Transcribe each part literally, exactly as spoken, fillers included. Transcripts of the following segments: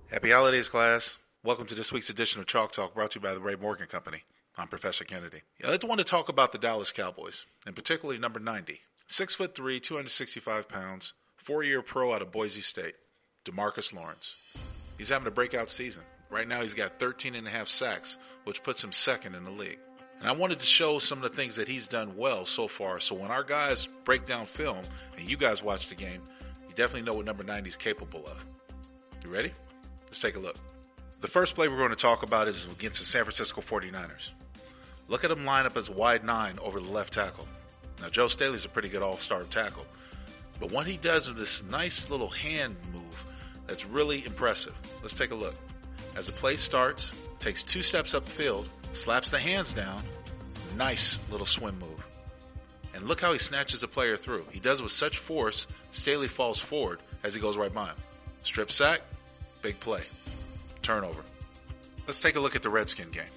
Happy holidays, class. Welcome to this week's edition of Chalk Talk, brought to you by the Ray Morgan Company. I'm Professor Kennedy. I want to talk about the Dallas Cowboys, and particularly number ninety. Six foot three, two hundred sixty-five pounds, four-year pro out of Boise State, DeMarcus Lawrence. He's having a breakout season. Right now he's got thirteen and a half sacks, which puts him second in the league. And I wanted to show some of the things that he's done well so far, so when our guys break down film, and you guys watch the game, you definitely know what number ninety is capable of. You ready? Let's take a look. The first play we're going to talk about is against the San Francisco forty-niners. Look at him line up as wide nine over the left tackle. Now, Joe Staley's a pretty good all-star tackle. But what he does with this nice little hand move, that's really impressive. Let's take a look. As the play starts, takes two steps up the field, slaps the hands down, nice little swim move. And look how he snatches the player through. He does it with such force, Staley falls forward as he goes right by him. Strip sack, big play. Turnover. Let's take a look at the Redskin game.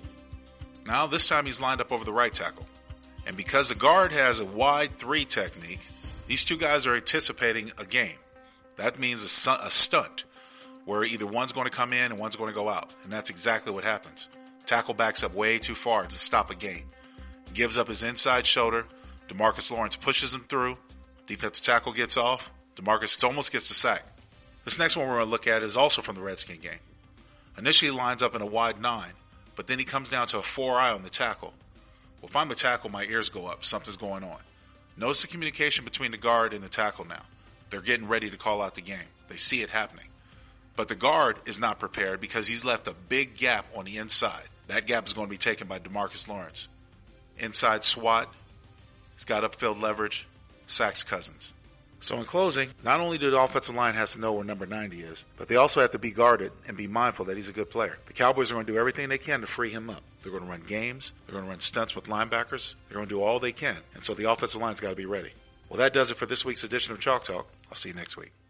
Now this time he's lined up over the right tackle. And because the guard has a wide three technique, these two guys are anticipating a game. That means a, su- a stunt where either one's going to come in and one's going to go out. And that's exactly what happens. Tackle backs up way too far to stop a game. Gives up his inside shoulder. DeMarcus Lawrence pushes him through. Defensive tackle gets off. DeMarcus almost gets the sack. This next one we're going to look at is also from the Redskin game. Initially he lines up in a wide nine, but then he comes down to a four eye on the tackle. Well, if I'm a tackle, my ears go up. Something's going on. Notice the communication between the guard and the tackle now. They're getting ready to call out the game. They see it happening. But the guard is not prepared because he's left a big gap on the inside. That gap is going to be taken by DeMarcus Lawrence. Inside swat. He's got upfield leverage. Sacks Cousins. So in closing, not only do the offensive line has to know where number ninety is, but they also have to be guarded and be mindful that he's a good player. The Cowboys are going to do everything they can to free him up. They're going to run games. They're going to run stunts with linebackers. They're going to do all they can. And so the offensive line's got to be ready. Well, that does it for this week's edition of Chalk Talk. I'll see you next week.